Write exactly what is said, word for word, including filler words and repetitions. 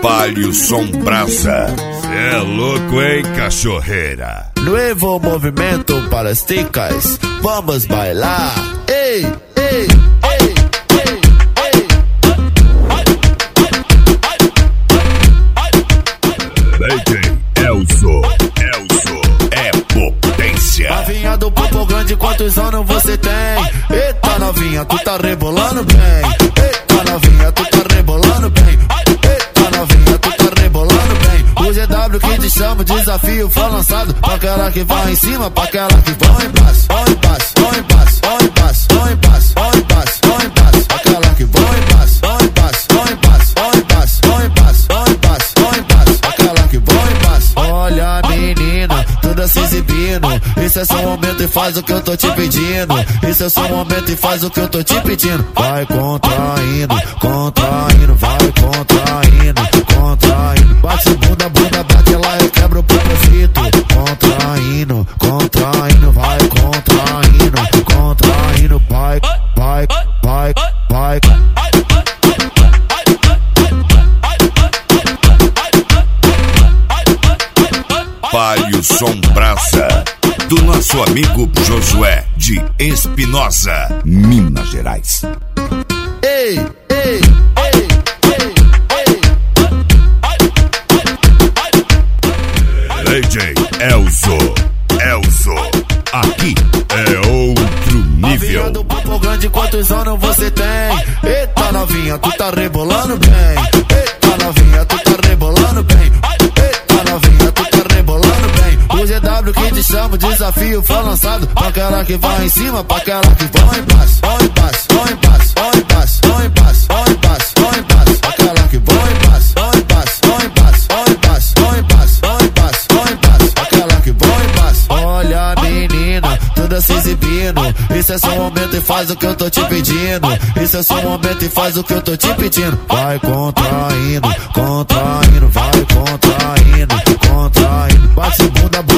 Palio Sombrasa. Cê é louco, hein, cachorreira? Nuevo movimento para as ticas, vamos bailar. Ei, ei, ei, ei, ei. D J Elzo, Elzo é potência. Novinha do popo grande, quantos anos você tem? Eita novinha, tu tá rebolando bem. Eita novinha, tu tá rebolando bem. Eita novinha, tu tá rebolando bem. O G W que te chama, o desafio foi lançado. Pra aquela que vai em cima, pra aquela que vai embaixo. Vai embaixo, vai embaixo, vai embaixo, vai embaixo, vai embaixo, vai embaixo. Aquela que vai embaixo, vai embaixo, vai embaixo, vai embaixo, vai embaixo, vai embaixo, vai embaixo. Aquela que vai embaixo. Olha menina, toda se exibindo. Isso é só um momento e faz o que eu tô te pedindo. Isso é só um momento e faz o que eu tô te pedindo. Vai contraindo, contraindo, vai contraindo, contraindo. Bate bunda, bunda, bate lá, eu quebro o propósito. Contraindo, contraindo, vai contraindo, contraindo, vai, vai, vai, vai. Palio Sombrasa, do nosso amigo Josué de Espinosa, Minas Gerais. Ei, ei, ei, ei, ei. D J Elzo, Elzo, aqui é outro nível. Novinha do popo grande, quantos anos você tem? Eita novinha, tu tá rebolando bem. Eita novinha, tu tá rebolando bem. Eita novinha, tu tá rebolando bem. O G W que te chama, o desafio foi lançado. Pra aquela que vai em cima, pra aquela que vai embaixo. Vai embaixo, vai embaixo, vai embaixo, vai embaixo, vai embaixo, vai embaixo. Aquela que vai embaixo, vai embaixo, vai embaixo, vai embaixo, vai embaixo, vai embaixo, vai embaixo. Aquela que vai embaixo. Olha menina, toda se exibindo. Isso é só um momento e faz o que eu tô te pedindo. Isso é só um momento e faz o que eu tô te pedindo. Vai contraindo, contraindo, vai contraindo, contraindo. Bate bunda, bunda.